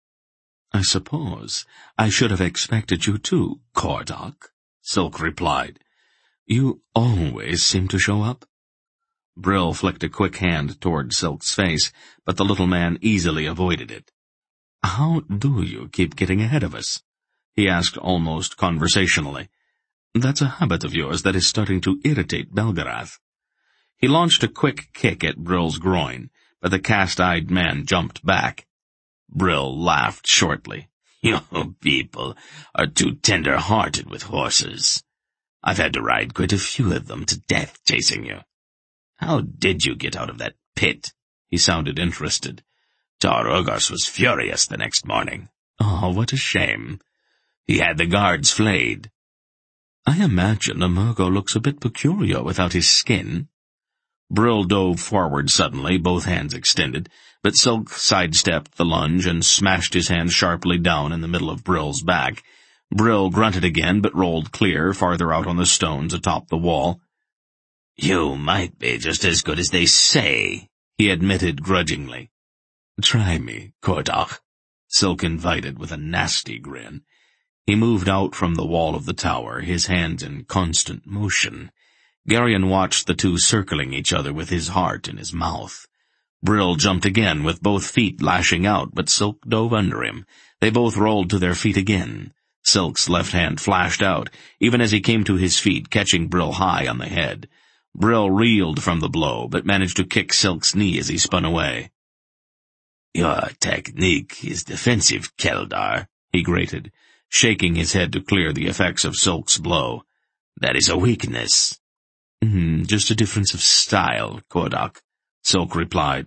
"I suppose I should have expected you to, Cordok," Silk replied. "You always seem to show up." Brill flicked a quick hand toward Silk's face, but the little man easily avoided it. "How do you keep getting ahead of us?" he asked almost conversationally. "That's a habit of yours that is starting to irritate Belgarath." He launched a quick kick at Brill's groin, but the cast-eyed man jumped back. Brill laughed shortly. "You people are too tender-hearted with horses. I've had to ride quite a few of them to death chasing you. How did you get out of that pit?" He sounded interested. "Tar Ugas was furious the next morning." "Oh, what a shame." "He had the guards flayed." "I imagine a Murgo looks a bit peculiar without his skin." Brill dove forward suddenly, both hands extended, but Silk sidestepped the lunge and smashed his hand sharply down in the middle of Brill's back. Brill grunted again, but rolled clear, farther out on the stones atop the wall. "You might be just as good as they say," he admitted grudgingly. "Try me, Cordok," Silk invited with a nasty grin. He moved out from the wall of the tower, his hands in constant motion. Geryon watched the two circling each other with his heart in his mouth. Brill jumped again, with both feet lashing out, but Silk dove under him. They both rolled to their feet again. Silk's left hand flashed out, even as he came to his feet, catching Brill high on the head. Brill reeled from the blow, but managed to kick Silk's knee as he spun away. "Your technique is defensive, Keldar," he grated, shaking his head to clear the effects of Silk's blow. "That is a weakness." Just a difference of style, Kodak," Silk replied.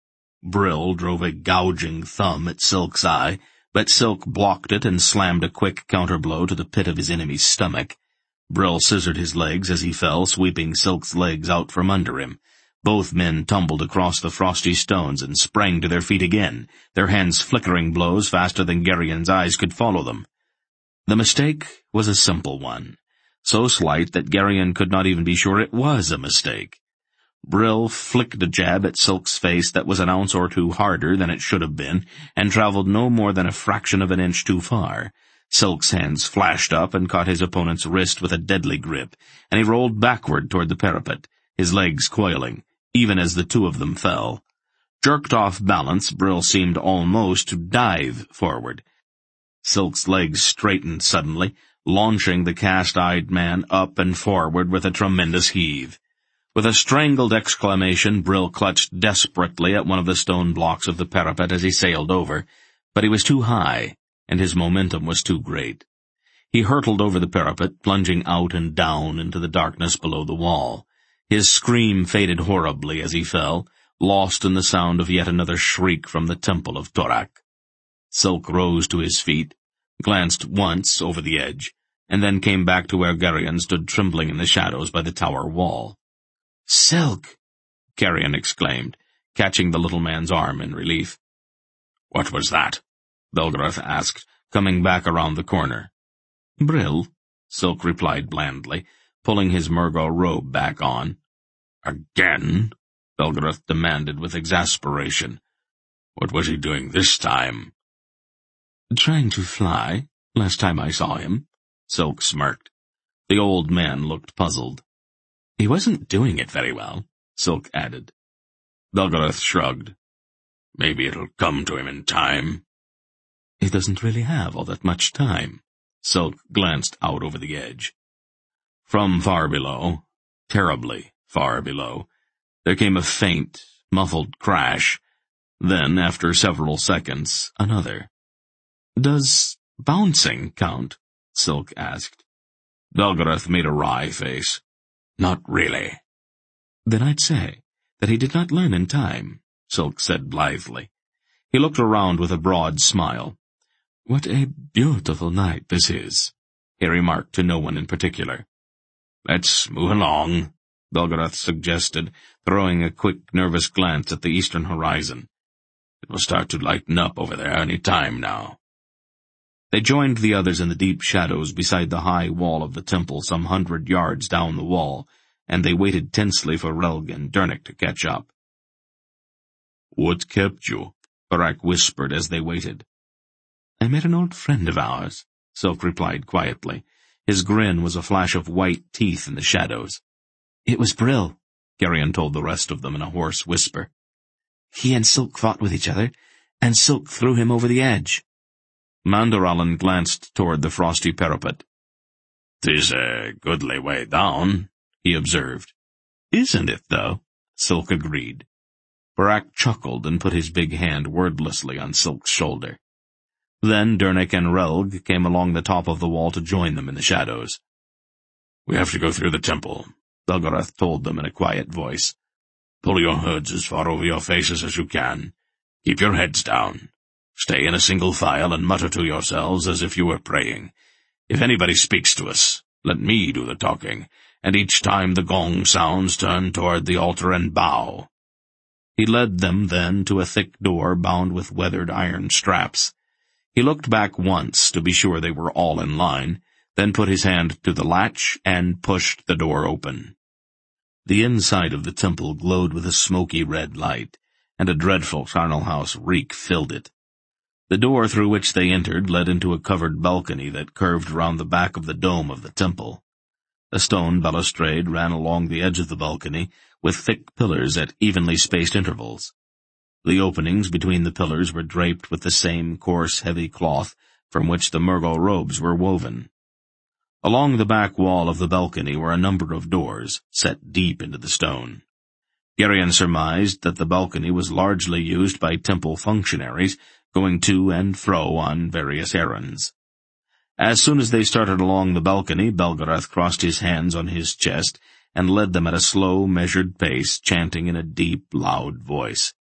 Brill drove a gouging thumb at Silk's eye, but Silk blocked it and slammed a quick counterblow to the pit of his enemy's stomach. Brill scissored his legs as he fell, sweeping Silk's legs out from under him. Both men tumbled across the frosty stones and sprang to their feet again, their hands flickering blows faster than Gerion's eyes could follow them. The mistake was a simple one, so slight that Gerion could not even be sure it was a mistake. Brill flicked a jab at Silk's face that was an ounce or two harder than it should have been, and traveled no more than a fraction of an inch too far. Silk's hands flashed up and caught his opponent's wrist with a deadly grip, and he rolled backward toward the parapet, his legs coiling, even as the two of them fell. Jerked off balance, Brill seemed almost to dive forward. Silk's legs straightened suddenly, launching the cast-eyed man up and forward with a tremendous heave. With a strangled exclamation, Brill clutched desperately at one of the stone blocks of the parapet as he sailed over, but he was too high, and his momentum was too great. He hurtled over the parapet, plunging out and down into the darkness below the wall. His scream faded horribly as he fell, lost in the sound of yet another shriek from the temple of Torak. Silk rose to his feet, glanced once over the edge, and then came back to where Gerion stood trembling in the shadows by the tower wall. "Silk!" Gerion exclaimed, catching the little man's arm in relief. "What was that?" Belgarath asked, coming back around the corner. "Brill," Silk replied blandly, pulling his Murgo robe back on. "Again?" Belgarath demanded with exasperation. "What was he doing this time?" "Trying to fly, last time I saw him," Silk smirked. The old man looked puzzled. "He wasn't doing it very well," Silk added. Belgarath shrugged. "Maybe it'll come to him in time." "He doesn't really have all that much time." Silk glanced out over the edge. From far below, terribly far below, there came a faint, muffled crash. Then, after several seconds, another. "Does bouncing count?" Silk asked. Belgarath made a wry face. "Not really." "Then I'd say that he did not learn in time," Silk said blithely. He looked around with a broad smile. "What a beautiful night this is," he remarked to no one in particular. "Let's move along," Belgarath suggested, throwing a quick, nervous glance at the eastern horizon. "It will start to lighten up over there any time now." They joined the others in the deep shadows beside the high wall of the temple some 100 yards down the wall, and they waited tensely for Relg and Dernek to catch up. "What kept you?" Barak whispered as they waited. "I met an old friend of ours," Silk replied quietly. His grin was a flash of white teeth in the shadows. "It was Brill," Gerion told the rest of them in a hoarse whisper. "He and Silk fought with each other, and Silk threw him over the edge." Mandoralin glanced toward the frosty parapet. "'Tis a goodly way down," he observed. "Isn't it, though?" Silk agreed. Barak chuckled and put his big hand wordlessly on Silk's shoulder. Then Dernek and Relg came along the top of the wall to join them in the shadows. "We have to go through the temple," Belgarath told them in a quiet voice. "Pull your hoods as far over your faces as you can. Keep your heads down. Stay in a single file and mutter to yourselves as if you were praying. If anybody speaks to us, let me do the talking, and each time the gong sounds, turn toward the altar and bow." He led them then to a thick door bound with weathered iron straps. He looked back once to be sure they were all in line, then put his hand to the latch and pushed the door open. The inside of the temple glowed with a smoky red light, and a dreadful charnel house reek filled it. The door through which they entered led into a covered balcony that curved round the back of the dome of the temple. A stone balustrade ran along the edge of the balcony, with thick pillars at evenly spaced intervals. The openings between the pillars were draped with the same coarse, heavy cloth from which the Murgo robes were woven. Along the back wall of the balcony were a number of doors, set deep into the stone. Geryon surmised that the balcony was largely used by temple functionaries going to and fro on various errands. As soon as they started along the balcony, Belgarath crossed his hands on his chest and led them at a slow, measured pace, chanting in a deep, loud voice.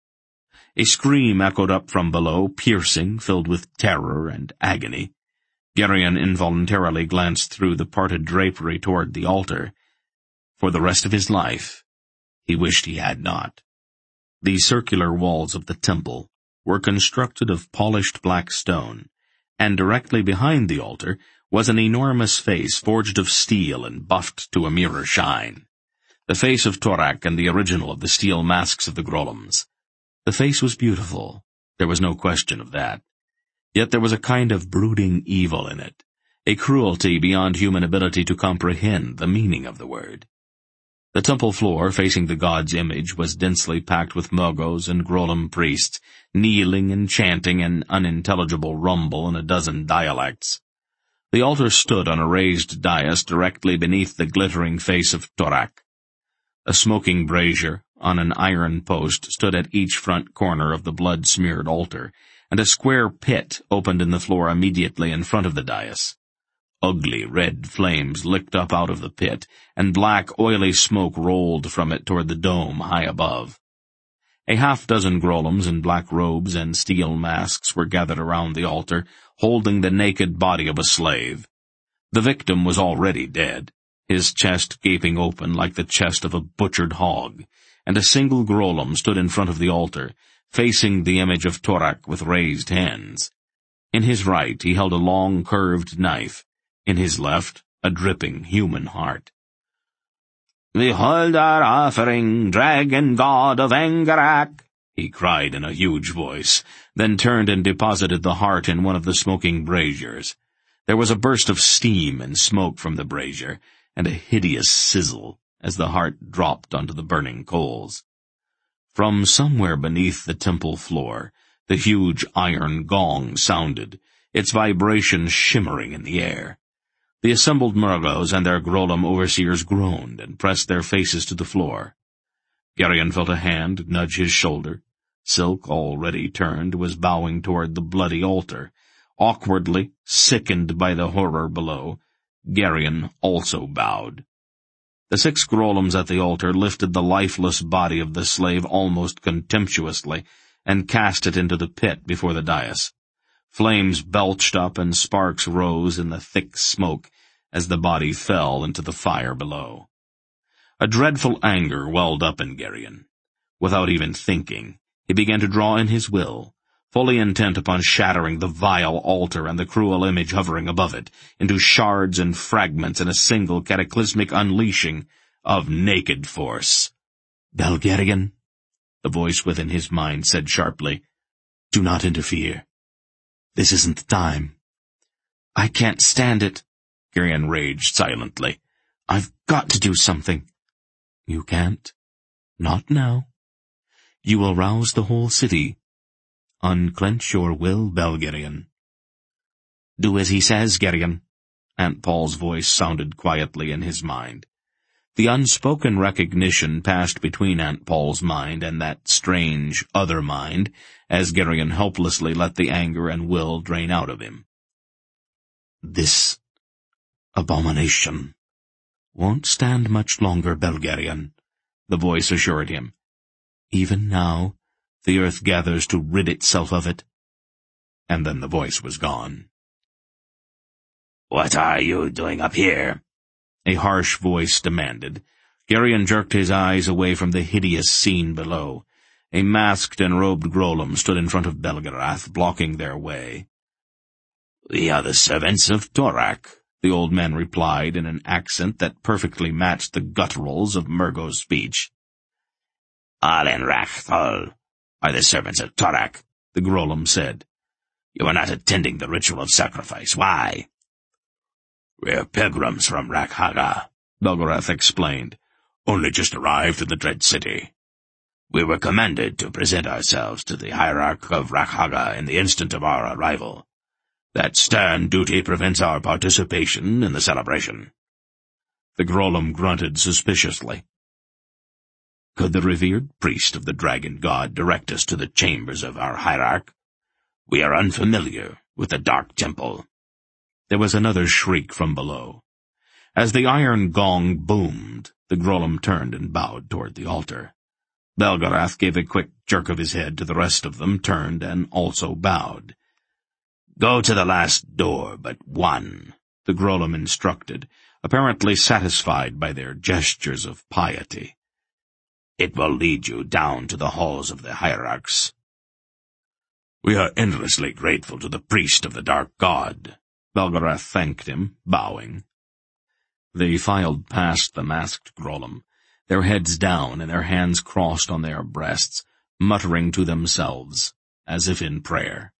A scream echoed up from below, piercing, filled with terror and agony. Geryon involuntarily glanced through the parted drapery toward the altar. For the rest of his life, he wished he had not. The circular walls of the temple were constructed of polished black stone, and directly behind the altar was an enormous face forged of steel and buffed to a mirror shine. The face of Torak and the original of the steel masks of the Grolums. The face was beautiful, there was no question of that. Yet there was a kind of brooding evil in it, a cruelty beyond human ability to comprehend the meaning of the word. The temple floor facing the god's image was densely packed with Murgos and Grolum priests, kneeling and chanting an unintelligible rumble in a dozen dialects. The altar stood on a raised dais directly beneath the glittering face of Torak. A smoking brazier on an iron post stood at each front corner of the blood-smeared altar, and a square pit opened in the floor immediately in front of the dais. Ugly red flames licked up out of the pit, and black, oily smoke rolled from it toward the dome high above. A half-dozen Grolums in black robes and steel masks were gathered around the altar, holding the naked body of a slave. The victim was already dead, his chest gaping open like the chest of a butchered hog, and a single Grolum stood in front of the altar, facing the image of Torak with raised hands. In his right he held a long, curved knife, in his left a dripping human heart. "Behold our offering, dragon god of Angarak," he cried in a huge voice, then turned and deposited the heart in one of the smoking braziers. There was a burst of steam and smoke from the brazier, and a hideous sizzle as the heart dropped onto the burning coals. From somewhere beneath the temple floor, the huge iron gong sounded, its vibration shimmering in the air. The assembled Murgos and their Grolum overseers groaned and pressed their faces to the floor. Geryon felt a hand nudge his shoulder. Silk, already turned, was bowing toward the bloody altar. Awkwardly, sickened by the horror below, Geryon also bowed. The 6 Grolums at the altar lifted the lifeless body of the slave almost contemptuously and cast it into the pit before the dais. Flames belched up and sparks rose in the thick smoke as the body fell into the fire below. A dreadful anger welled up in Geryon. Without even thinking, he began to draw in his will, fully intent upon shattering the vile altar and the cruel image hovering above it, into shards and fragments in a single cataclysmic unleashing of naked force. "Belgerion," the voice within his mind said sharply, "do not interfere. This isn't the time." "I can't stand it," Geryon raged silently. "I've got to do something." "You can't. Not now. You will rouse the whole city. Unclench your will, Belgerion." "Do as he says, Geryon." Aunt Paul's voice sounded quietly in his mind. The unspoken recognition passed between Aunt Paul's mind and that strange other mind as Geryon helplessly let the anger and will drain out of him. "This abomination won't stand much longer, Belgerion," the voice assured him. "Even now, the earth gathers to rid itself of it." And then the voice was gone. "What are you doing up here?" a harsh voice demanded. Geryon jerked his eyes away from the hideous scene below. A masked and robed Grolum stood in front of Belgarath, blocking their way. "We are the servants of Torak," the old man replied in an accent that perfectly matched the gutturals of Murgo's speech. "All in Rakhthal are the servants of Torak," the Grolum said. "You are not attending the ritual of sacrifice. Why?" "We're pilgrims from Rakhaga," Belgarath explained. "Only just arrived in the Dread City." We were commanded to present ourselves to the hierarch of Rakhaga in the instant of our arrival. That stern duty prevents our participation in the celebration." The Grolem grunted suspiciously. "Could the revered priest of the dragon god direct us to the chambers of our hierarch? We are unfamiliar with the Dark Temple." There was another shriek from below. As the iron gong boomed, the Grolem turned and bowed toward the altar. Belgarath gave a quick jerk of his head to the rest of them, turned, and also bowed. "Go to the last door but one," the Grolem instructed, apparently satisfied by their gestures of piety. "It will lead you down to the halls of the hierarchs." "We are endlessly grateful to the priest of the Dark God," Belgarath thanked him, bowing. They filed past the masked Grolem, their heads down and their hands crossed on their breasts, muttering to themselves, as if in prayer.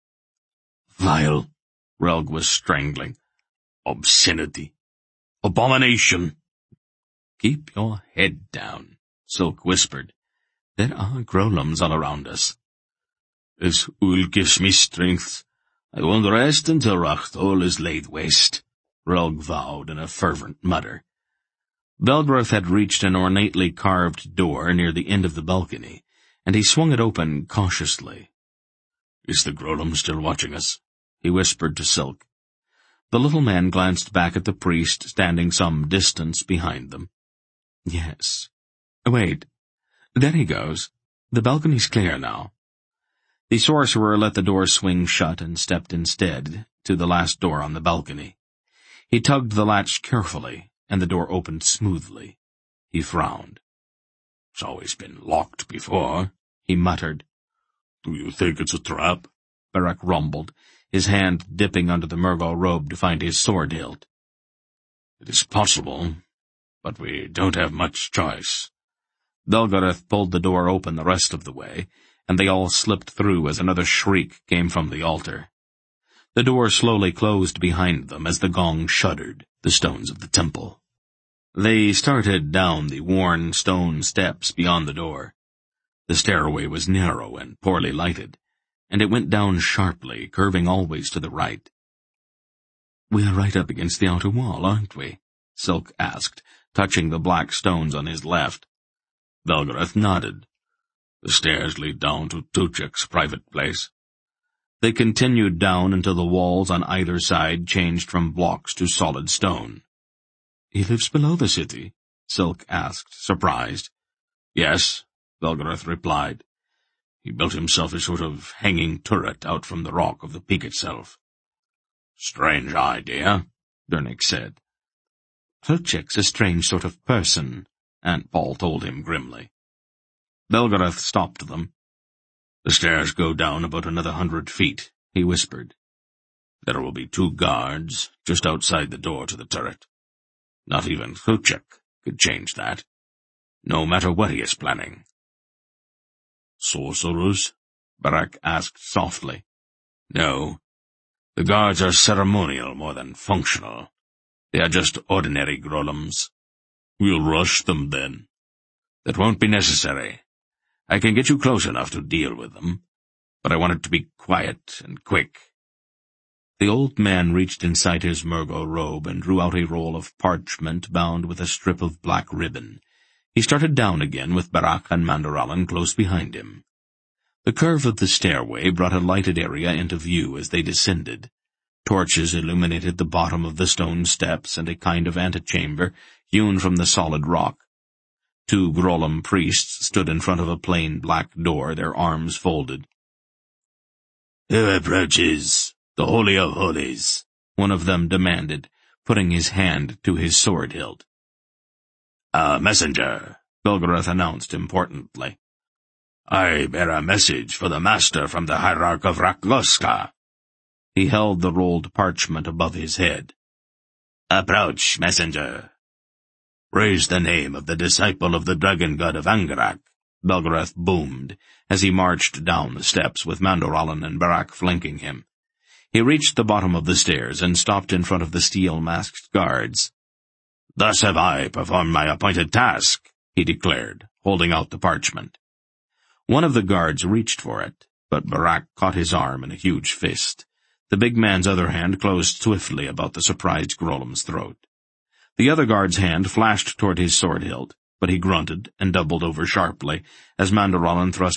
"Vile," Relg was strangling. "Obscenity. Abomination." "Keep your head down," Silk whispered. "There are Grolems all around us." "As Ul gives me strength, I won't rest until Rachtol is laid waste," Relg vowed in a fervent mutter. Belgarath had reached an ornately carved door near the end of the balcony, and he swung it open cautiously. "Is the Grolem still watching us?" he whispered to Silk. The little man glanced back at the priest standing some distance behind them. "Yes. Wait. There he goes. The balcony's clear now." The sorcerer let the door swing shut and stepped instead to the last door on the balcony. He tugged the latch carefully, and the door opened smoothly. He frowned. "It's always been locked before," he muttered. "Do you think it's a trap?" Barak rumbled, his hand dipping under the Murgal robe to find his sword hilt. "It is possible, but we don't have much choice." Belgarath pulled the door open the rest of the way, and they all slipped through as another shriek came from the altar. The door slowly closed behind them as the gong shuddered the stones of the temple. They started down the worn stone steps beyond the door. The stairway was narrow and poorly lighted, and it went down sharply, curving always to the right. "We are right up against the outer wall, aren't we?" Silk asked, touching the black stones on his left. Belgarath nodded. "The stairs lead down to Tuchek's private place." They continued down until the walls on either side changed from blocks to solid stone. "He lives below the city?" Silk asked, surprised. "Yes," Belgarath replied. "He built himself a sort of hanging turret out from the rock of the peak itself." "Strange idea," Dernik said. "Tuchek's a strange sort of person," Aunt Paul told him grimly. Belgarath stopped them. "The stairs go down about another 100 feet, he whispered. "There will be 2 guards just outside the door to the turret. Not even Tuchek could change that, no matter what he is planning." "Sorcerers?" Barak asked softly. "No. The guards are ceremonial more than functional. They are just ordinary Grolems." "We'll rush them, then." "That won't be necessary. I can get you close enough to deal with them, but I want it to be quiet and quick." The old man reached inside his Murgal robe and drew out a roll of parchment bound with a strip of black ribbon. He started down again with Barak and Mandaralan close behind him. The curve of the stairway brought a lighted area into view as they descended. Torches illuminated the bottom of the stone steps and a kind of antechamber hewn from the solid rock. 2 Grolem priests stood in front of a plain black door, their arms folded. "Who approaches the Holy of Holies?" one of them demanded, putting his hand to his sword hilt. "A messenger," Belgarath announced importantly. "I bear a message for the master from the hierarch of Rakloska." He held the rolled parchment above his head. "Approach, messenger." "Raise the name of the disciple of the dragon god of Angarak," Belgarath boomed, as he marched down the steps with Mandaralan and Barak flanking him. He reached the bottom of the stairs and stopped in front of the steel-masked guards. "Thus have I performed my appointed task," he declared, holding out the parchment. One of the guards reached for it, but Barak caught his arm in a huge fist. The big man's other hand closed swiftly about the surprised Grolem's throat. The other guard's hand flashed toward his sword hilt, but he grunted and doubled over sharply as Mandaralan thrust